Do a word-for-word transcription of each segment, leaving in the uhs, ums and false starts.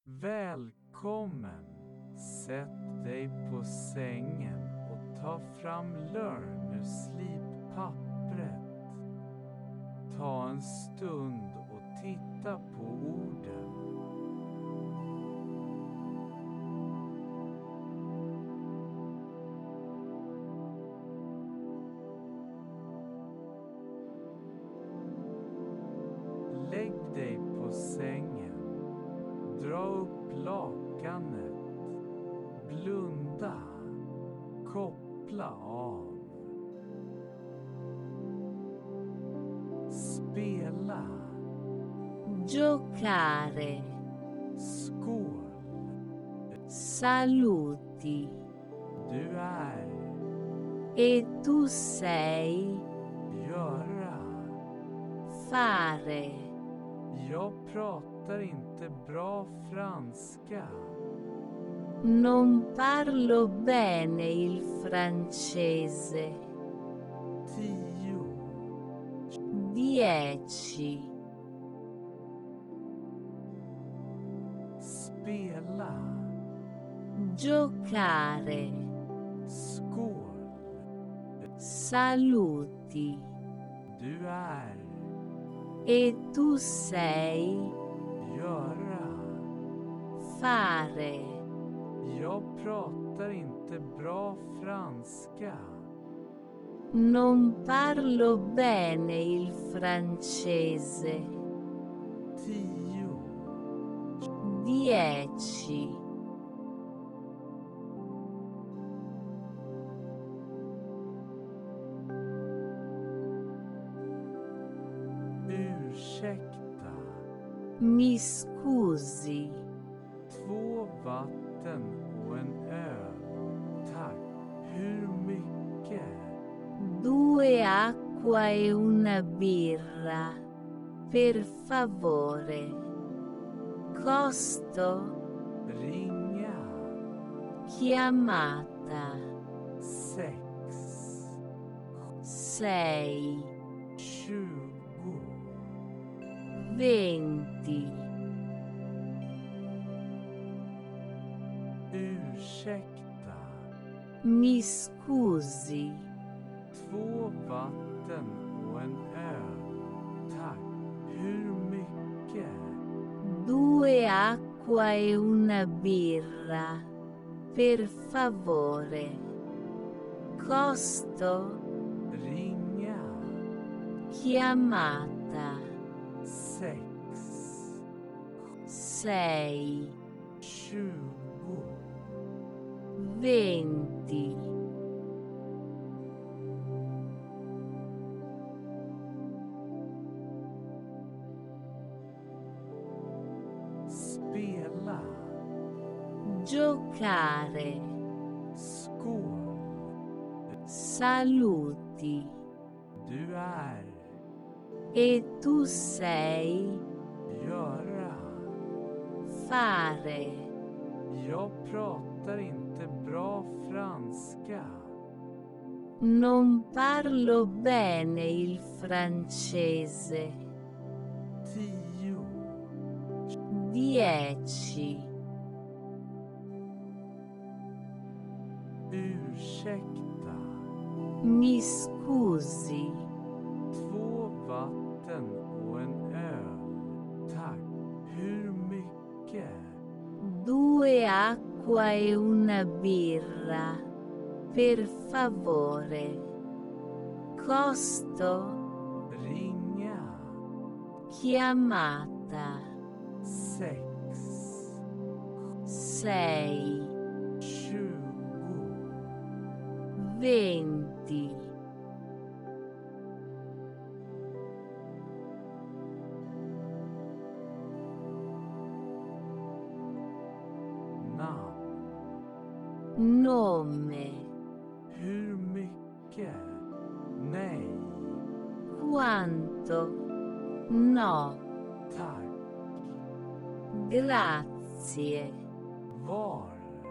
Välkommen! Sätt dig på sängen och ta fram learn ur slippappret. Ta en stund och titta på orden. Lägg dig på sängen. Dra upp lakanet. Blunda. Koppla av. Spela. Giocare. Skål. Saluti. Du är. E tu sei. Göra. Fare. Jag pratar inte bra franska. Non parlo bene il francese. Tio. Dieci. Spela. Giocare. Skål. Saluti. Du är. E tu sei. Göra. Fare. Jag pratar inte bra franska. Non parlo bene il francese. Tio. Dieci. Ursäkta. Mi scusi. Två vatten och en öl. Tack. Hur mycket? Due acqua e una birra. Per favore. Costo? Ringa. Chiamata. Sex. Sei. Tjugo. Venti. Ursäkta. Mi scusi. Två vatten och en öl. Tack. Hur mycket? Due acqua e una birra. Per favore. Costo? Ringa. Chiamata. Sex. Sei. Tjugo. Venti. Spela. Giocare. Skål. Saluti. Du är. E tu sei. Göra. Fare. Jag pratar inte bra franska. Non parlo bene il francese. Tio. Dieci. Ursäkta. Mi scusi. Två vatten och en öl. Tack. Hur mycket? Due acqua e una birra. Per favore. Costo? Ringa. Chiamata. Sex. Sei. Tjugo. Venti. Namn. Nome. Hur mycket? Nej. Quanto? No. Tack. Grazie. Var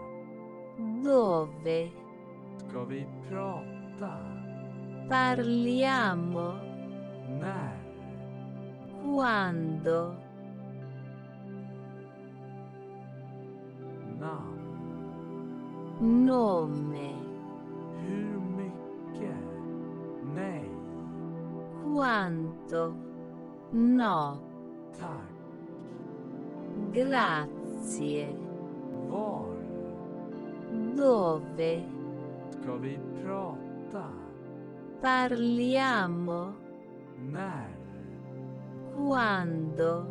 Dove? ska vi prata? Parliamo. När? Quando? namn, nome, hur mycket, nej, quanto, no, tack, grazie, var dove, ska vi prata, parliamo, när, quando,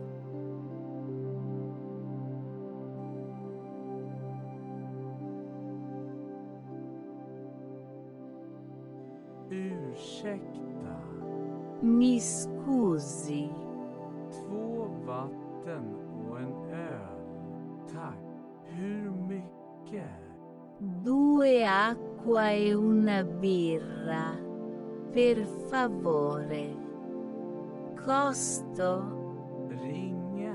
ursäkta, mi scusi, två vatten och en öl, tack, hur mycket, due acqua e una birra, per favore, costo, ringa,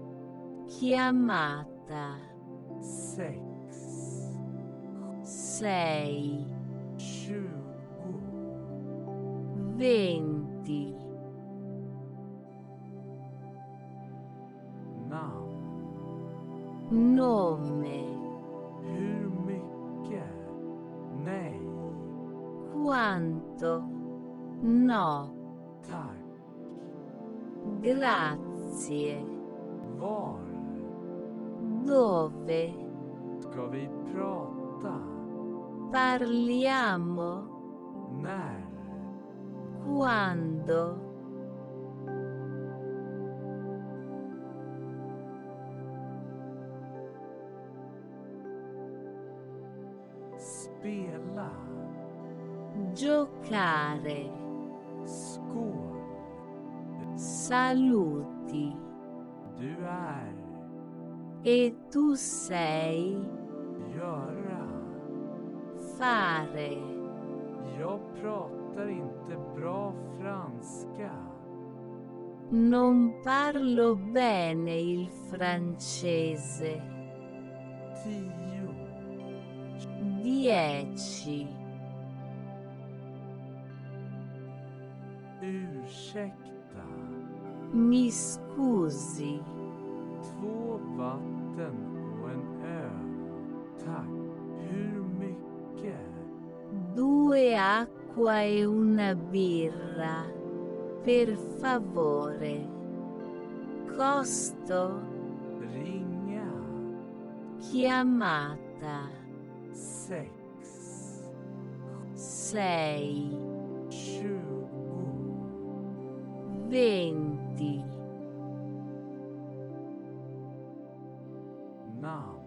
chiamata, sex, sei, tjugo, venti, namn, nome, hur mycket, nej, quanto, no, tack, grazie, var dove, ska vi prata, parliamo, när, quando, spela, giocare, skål, saluti, du är, e tu sei, göra, fare, jag pratar inte bra franska, non parlo bene il francese, tio, dieci, ursäkta, mi scusi, två vatten och en öl, tack, hur mycket, due acqua e una birra, per favore, costo, ringa, chiamata, sex, sei, tjugo, venti, namn,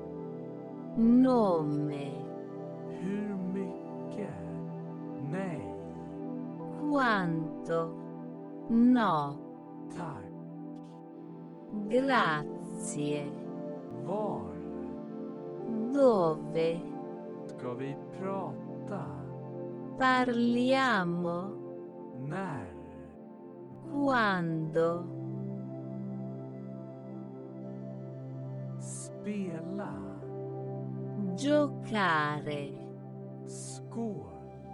nome, hur mycket, nej, quanto, no, tack, grazie, var dove, ska vi prata, parliamo, när, quando, spela, giocare, skål,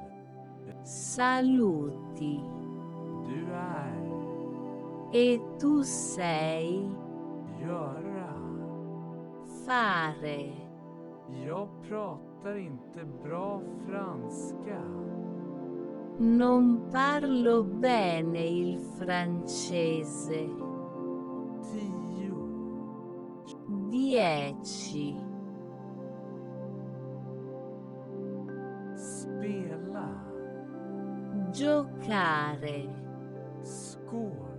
saluti, du är, e tu sei, göra, fare, jag pratar inte bra franska, non parlo bene il francese, tio, dieci, spela, giocare, skål,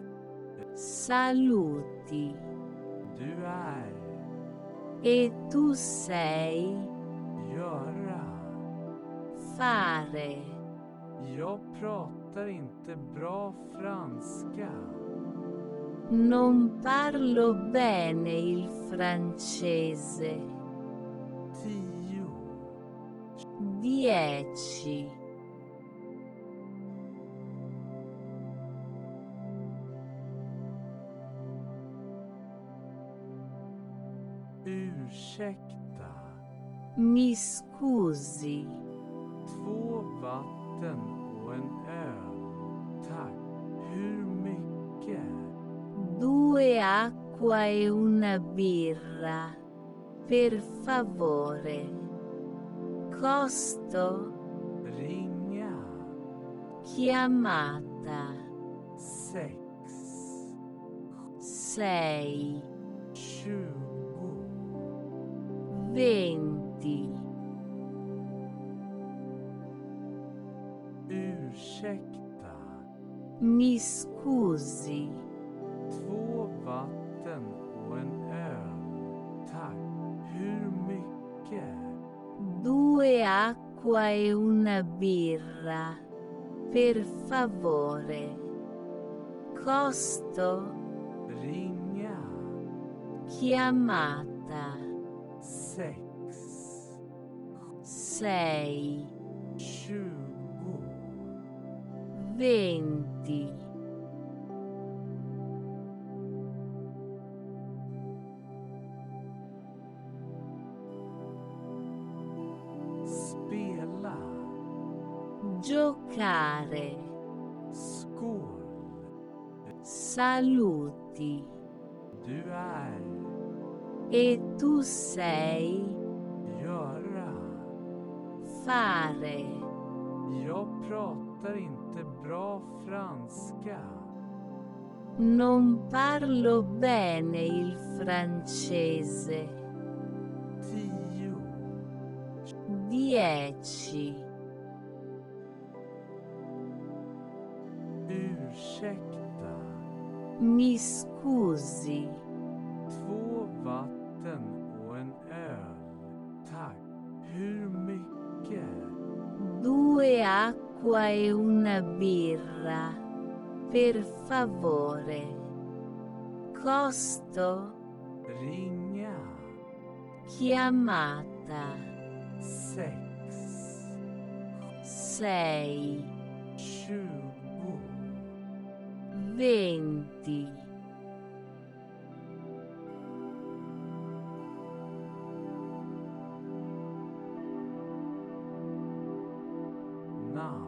saluti, du är, e tu sei, göra, fare, jag pratar inte bra franska, non parlo bene il francese, tio, dieci, ursäkta, mi scusi, två vatten och en öl, tack, hur mycket, due acqua e una birra, Per favore. Costo. Ringa. Chiamata. Sex. Sei. Tjugo. Venti. Ursäkta. Mi scusi. Två vatten och en öl. Tack. Hur mycket? Due acqua e una birra. Per favore. Costo. Ringa. Chiamata. Sex. Sei. Tjugo. Venti. Spela. Giocare. Skål. Saluti. Du är. E tu sei. Göra. Fare. Jag pratar inte bra franska. Non parlo bene il francese. Tio. Dieci. Ursäkta. Mi scusi. Två vatten och en öl. Tack. Hur mycket? Due acqua e una birra. Per favore. Costo. Ringa. Chiamata. Sex. Sei. Tjugo. Venti. Namn.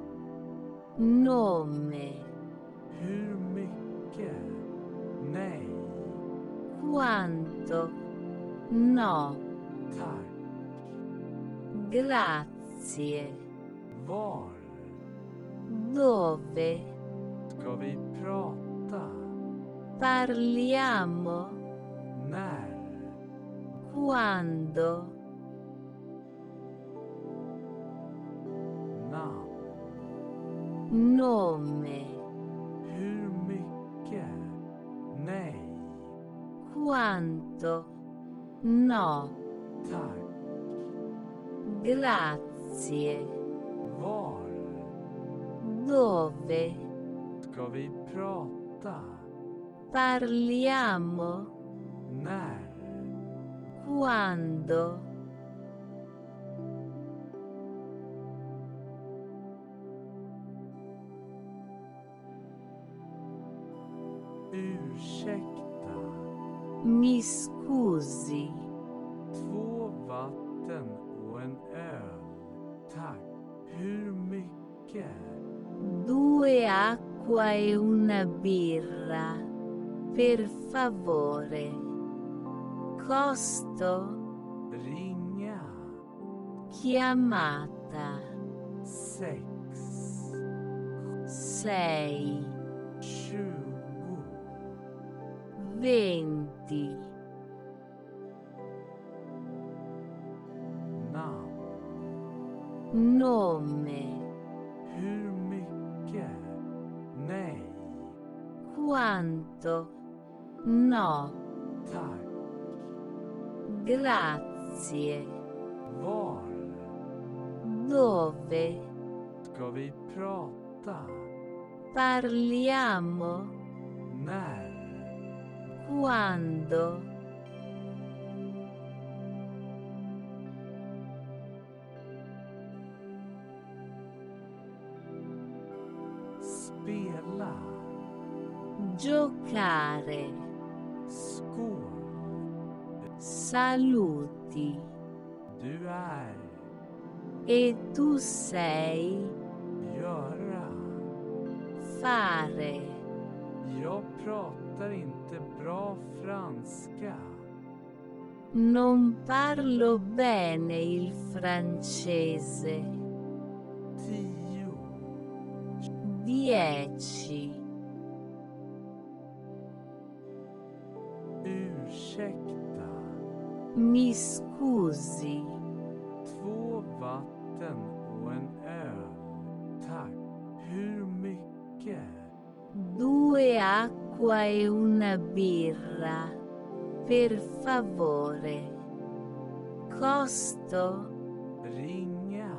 Nome. Hur mycket? Nej. Quanto? No. Tack. Grazie. Var Dove? ska vi prata? Parliamo. När? Quando? Namn. Nome. Hur mycket? Nej. Quanto? No. Tack. Grazie. Var Dove? ska vi prata? Parliamo. När? Quando? Ursäkta. Mi scusi. Två vatten och en öl. Tack. Hur mycket? Due acqua e una birra. Per favore. Costo. Ringa. Chiamata. Sex. Sei. Tjugo. Venti. Namn. Nome. Hur mycket? Nej. Quanto? No. Tack. Grazie. Var Dove? ska vi prata? Parliamo. När? Quando? Spela. Giocare. Skål. Saluti. Du är. E tu sei. Göra. Fare. Jag pratar inte bra franska. Non parlo bene il francese. tio, Dieci. ursäkta, Mi scusi. två vatten och en öl, tack. Hur mycket? Due acqua e una birra. Per favore. Costo? Ringa,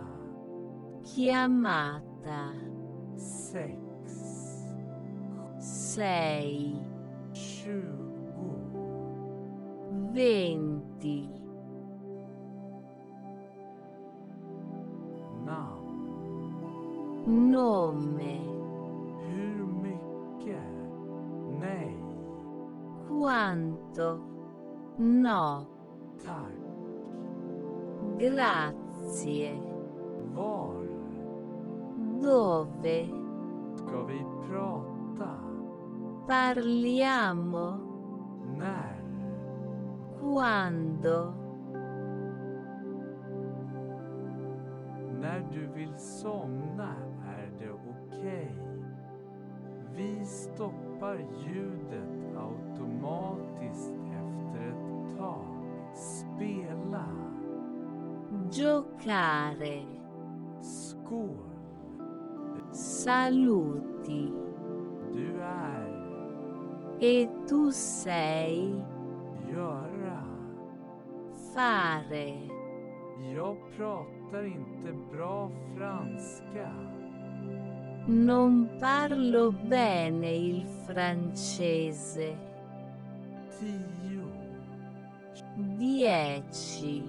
Chiamata. sex, Sei. tjugo, Venti. namn, Nome. hur mycket? Nej, Quanto? No. tack. Grazie. Var Dove? ska vi prata? Parliamo. När? Quando? När du vill somna är det okej. Vi stoppar ljudet automatiskt efter ett tag. Spela. Giocare. Skål. Saluti. Du är. E tu sei? Göra. Fare. Jag pratar inte bra franska. Non parlo bene il francese. Tio. Dieci.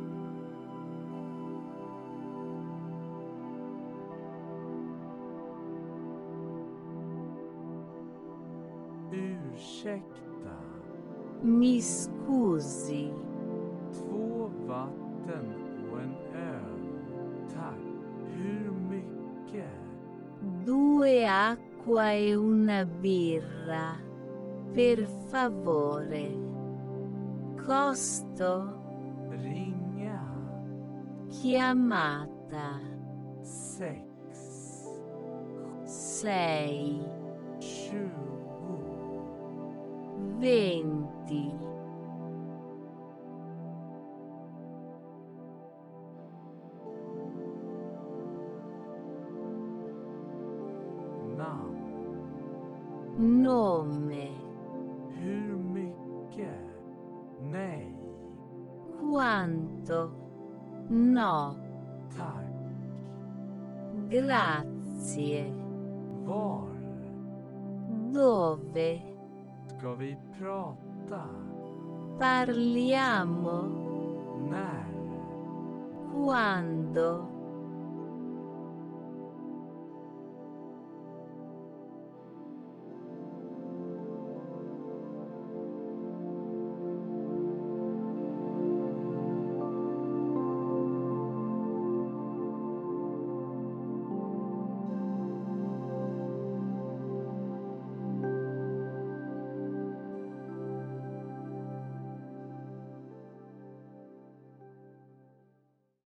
Ursäkta. Mi scusi. Två vatten och en öl. Tack. Hur mycket? Due acqua e una birra. Per favore. Costo? Ringa. Chiamata. Sex. Sei. Tjugo. Venti. Namn. Nome. Hur mycket? Nej. Quanto? No. Tack. Grazie. Var Dove? ska vi prata? Parliamo. När? Quando?